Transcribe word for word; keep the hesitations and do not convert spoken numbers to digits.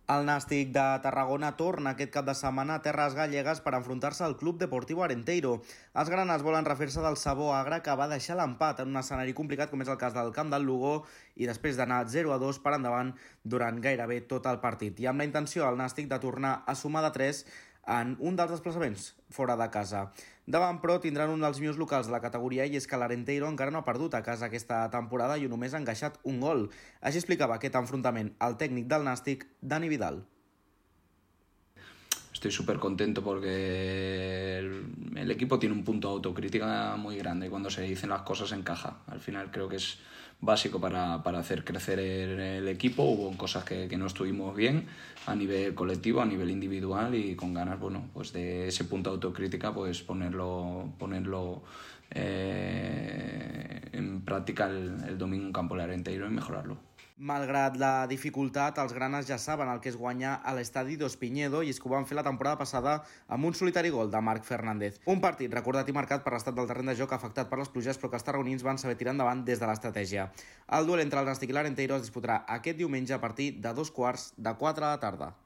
El Nàstic de Tarragona torna aquest cap de setmana a Terres Gallegues per enfrontar-se al Club Deportivo Arenteiro. Els granes volen refer-se del sabor agre que va deixar l'empat en un escenari complicat com és el cas del camp del Lugo i després d'anar zero a dos per endavant durant gairebé tot el partit. I amb la intenció el Nàstic de tornar a sumar de tres en un dels desplaçaments fora de casa. Davant, però, tindran un dels millors locals de la categoria i és que l'Arenteiro encara no ha perdut a casa aquesta temporada i només ha encaixat un gol. Així explicava aquest enfrontament el tècnic del Nàstic, Dani Vidal. Estoy súper contento porque el, el equipo tiene un punto de autocrítica muy grande. Cuando se dicen las cosas encaja. Al final creo que es básico para, para hacer crecer el, el equipo. Hubo cosas que, que no estuvimos bien a nivel colectivo, a nivel individual y con ganas, bueno, pues de ese punto de autocrítica, pues ponerlo, ponerlo eh, en práctica el, el domingo en campo del Arenteiro y mejorarlo. Malgrat la dificultat, els granes ja saben el que és guanyar a l'estadi Dos Piñedo i és que ho van fer la temporada passada amb un solitari gol de Marc Fernández. Un partit recordat i marcat per l'estat del terreny de joc afectat per les pluges, però que els tarragonins van saber tirar endavant des de l'estratègia. El duel entre el Nàstic i l'Arenteiro es disputarà aquest diumenge a partir de dos quarts de quatre de la tarda.